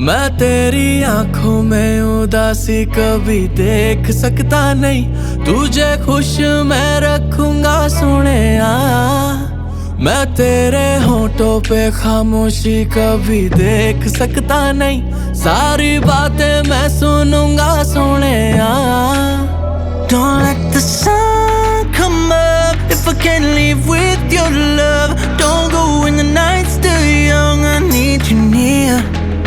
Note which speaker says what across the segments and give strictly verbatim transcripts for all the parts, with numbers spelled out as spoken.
Speaker 1: मैं तेरी आंखों में उदासी कभी देख सकता नहीं। तुझे खुश मैं रखूंगा सोनिया। मैं तेरे होठों पे खामोशी कभी देख सकता नहीं। सारी बातें मैं सुनूंगा Sonia.
Speaker 2: Don't let the sun come up if I can't live with your love. Don't go when the night's still young, I need you near.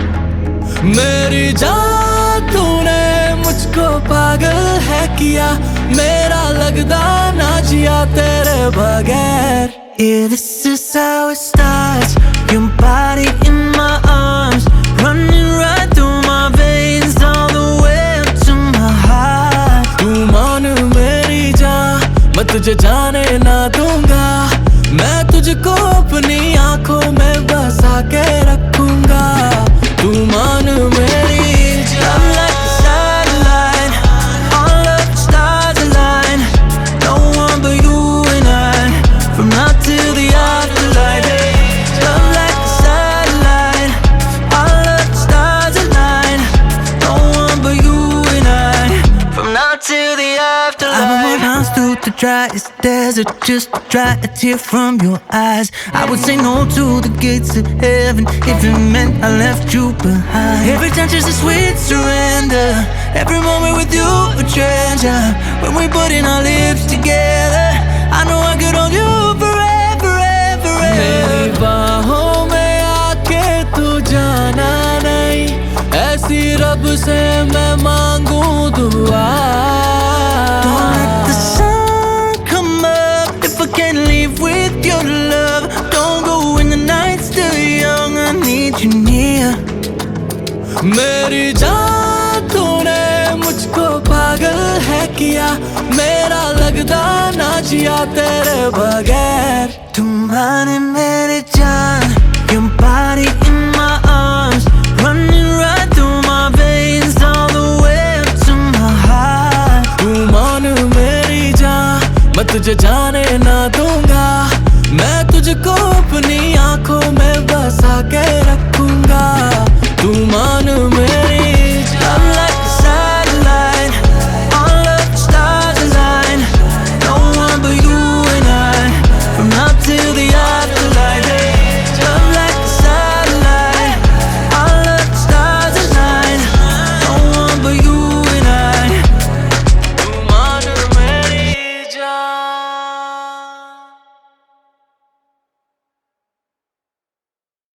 Speaker 1: मेरी जान तूने मुझको पागल है किया। मेरा लगदा ना जिया तेरे बगैर।
Speaker 2: Yeah, this is how it starts. Your body in my arms, running right through my veins, all the way up to my heart.
Speaker 1: तू मान मेरी जान, मैं तुझे जाने ना दूंगा। मैं तुझको अपनी आंखों में बसा के रखूंगा। तू मान मेरी
Speaker 2: I'm like a satellite, all of the stars align. No one but you and I, from now till the afterlife. Love like a satellite, all of the stars align. No one but you and I, from now till the afterlife. I would run through the driest desert just to dry a tear from your eyes. I would say no to the gates of heaven if it meant I left you behind. Every touch is a sweet surrender, every moment with you a treasure. When we put in our lips together, I know I could hold you forever, forever,
Speaker 1: मेरी
Speaker 2: forever.
Speaker 1: बाहों में आके तू जाना नहीं। ऐसी रब से मैं मांगू दुआ।
Speaker 2: Don't let the sun come up if I can't live with your love. Don't go when the night's still young, I need you near.
Speaker 1: मेरी जान तूने मुझको पागल है किया। मेरा लगदा ना जिया तेरे बगैर।
Speaker 2: तुम्हारे मेरे जान, your body in my arms, running right through my veins, all the way up to my heart.
Speaker 1: तू मान मेरी जान, मैं तुझे जाने ना दूंगा। मैं तुझको अपनी आंखों में बसा के रखूंगा।